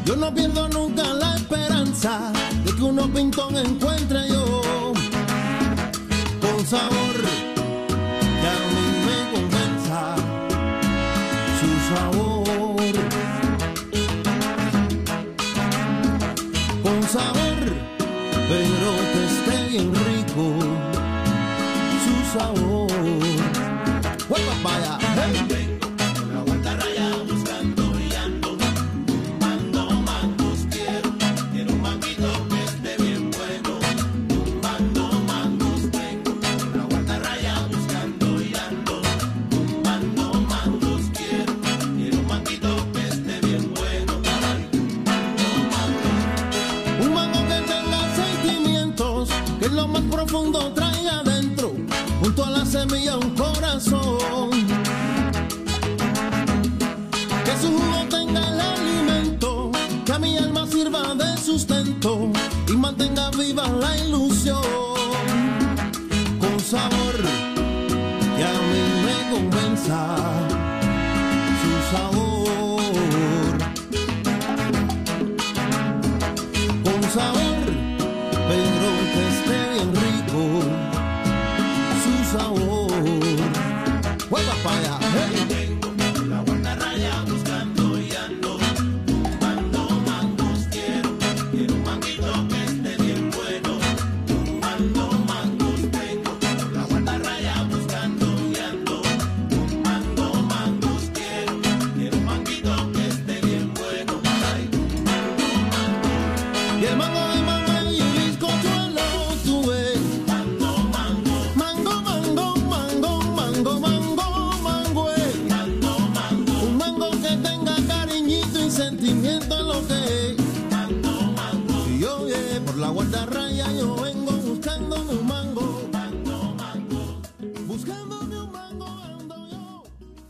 Yo no pierdo nunca la esperanza de que unos pintón encuentre yo con sabor que a mí me convenza su sabor. Con sabor, pero que esté bien rico su sabor. ¡Huepa para allá! ¡Hey! Que lo más profundo traiga adentro, junto a la semilla un corazón. Que su jugo tenga el alimento, que a mi alma sirva de sustento y mantenga viva la ilusión. Con sabor que a mí me convenza su sabor. Con sabor, pero que esté bien rico su sabor. ¡Hueva para allá! ¡Hey! Vengo por la guardarraya buscando y ando tumbando mangos. Quiero un manguito que esté bien bueno. Tumbando mangos. Vengo por la guardarraya buscando y ando tumbando mangos. Quiero un manguito que esté bien bueno. Ay, tumbando mangos. Y el mango de mamá y un bizcochuelo tuve. Mango, mango. Mango, mango, mango, mango, mango, mango. Mango, mango. Un mango que tenga cariñito y sentimiento en lo que es. Mango, mango. Y yo por la guardarraya yo vengo buscándome un mango. Mango, mango. Buscándome un mango ando yo.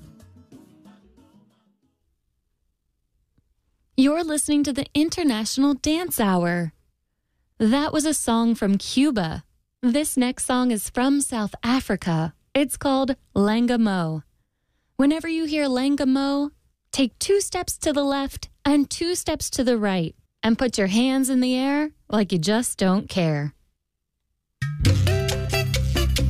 You're listening to the International Dance Hour. That was a song from Cuba. This next song is from South Africa. It's called Langamo. Whenever you hear Langamo, take 2 steps to the left and 2 steps to the right and put your hands in the air like you just don't care.